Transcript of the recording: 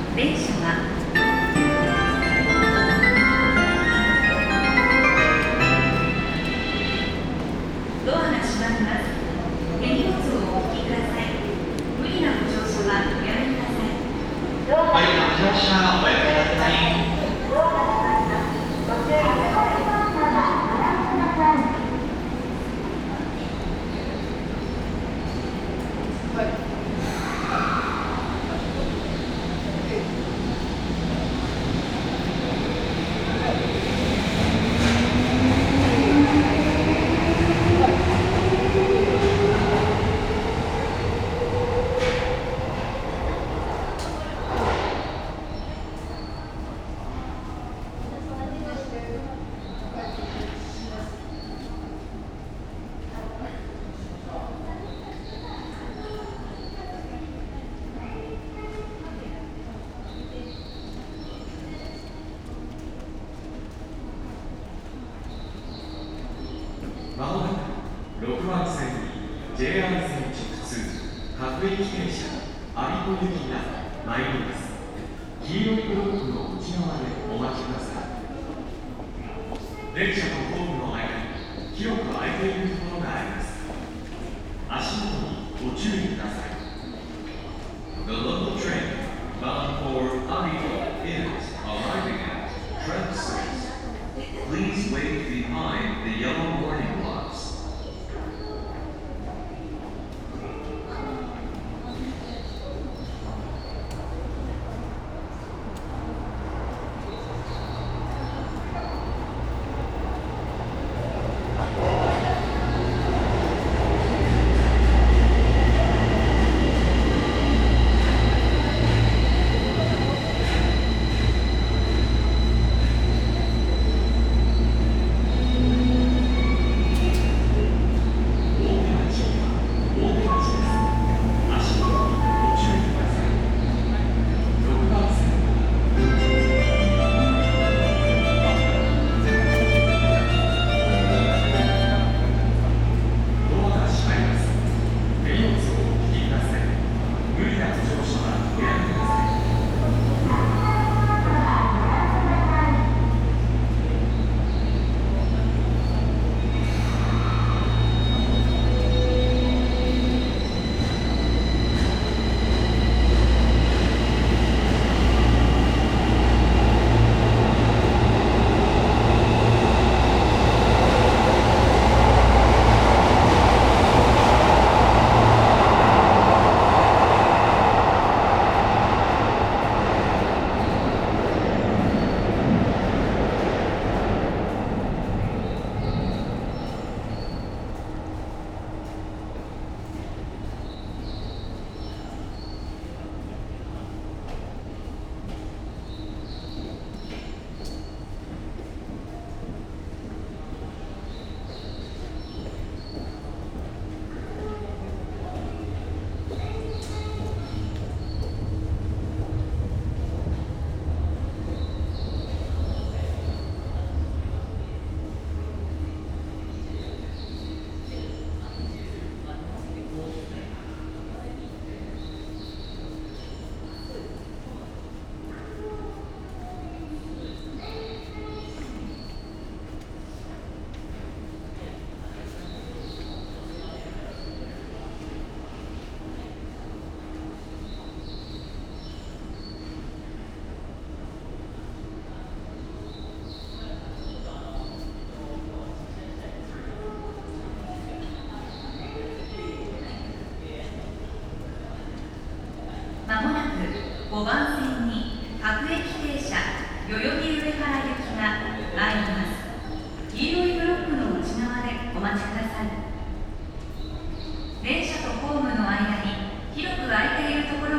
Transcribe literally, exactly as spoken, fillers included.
電車はドアが閉まります。手荷物をお引きください。無理なご乗車はおやめください。 はい、乗車おやめください。 まもなくろくばん線に ジェイアール 線直通各駅停車我孫子行きが参ります。黄色いブロックの内側でお待ちください。電車とホームの間に広く空いているところがあります。足元にご注意ください。 The local train bound for Arido is arriving at Tremsøys. Please wait behind the yellow warning blocks. まもなくごばん線に各駅停車代々木上原行きが参ります。黄色いブロックの内側でお待ちください。電車とホームの間に広く空いているところ